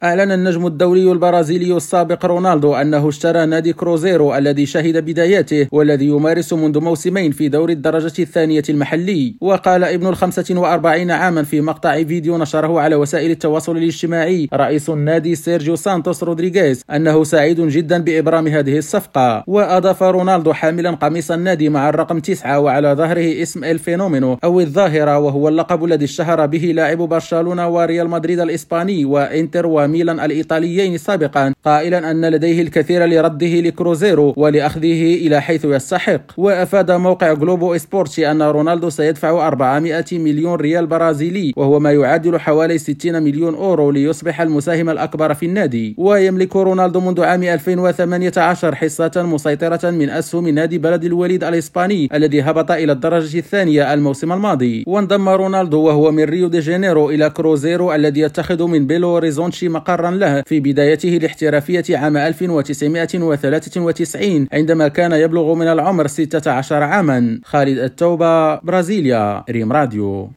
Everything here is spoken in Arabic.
أعلن النجم الدولي البرازيلي السابق رونالدو أنه اشترى نادي كروزيرو الذي شهد بداياته والذي يمارس منذ موسمين في دوري الدرجة الثانية المحلي. وقال ابن 45 عاما في مقطع فيديو نشره على وسائل التواصل الاجتماعي رئيس النادي سيرجيو سانتوس رودريغيز أنه سعيد جدا بإبرام هذه الصفقة. وأضاف رونالدو حاملا قميص النادي مع الرقم 9 وعلى ظهره اسم الفينومينو أو الظاهرة، وهو اللقب الذي اشتهر به لاعب برشلونة وريال مدريد الإسباني وإنتر وميلان الإيطاليين سابقا، قائلا أن لديه الكثير لرده لكروزيرو ولأخذه إلى حيث يستحق. وأفاد موقع جلوبو إسبورتي أن رونالدو سيدفع 400 مليون ريال برازيلي وهو ما يعادل حوالي 60 مليون أورو ليصبح المساهم الأكبر في النادي. ويملك رونالدو منذ عام 2018 حصة مسيطرة من أسهم نادي بلد الوليد الإسباني الذي هبط إلى الدرجة الثانية الموسم الماضي. وانضم رونالدو وهو من ريو دي جانيرو إلى كروزيرو الذي يتخذ من بيلو هوريزونتشي مقرا له في بدايته الاحترافية عام 1993 عندما كان يبلغ من العمر 16 عاما. خالد التوبة، برازيليا، ريم راديو.